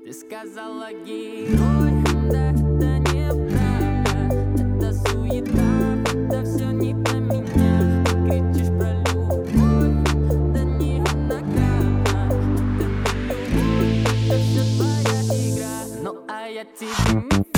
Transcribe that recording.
Ты сказала герой, да это неправда. Это суета, это все не про меня. Ты кричишь про любовь, да не награда. Это не любовь, это все твоя игра. Ну а я тебе не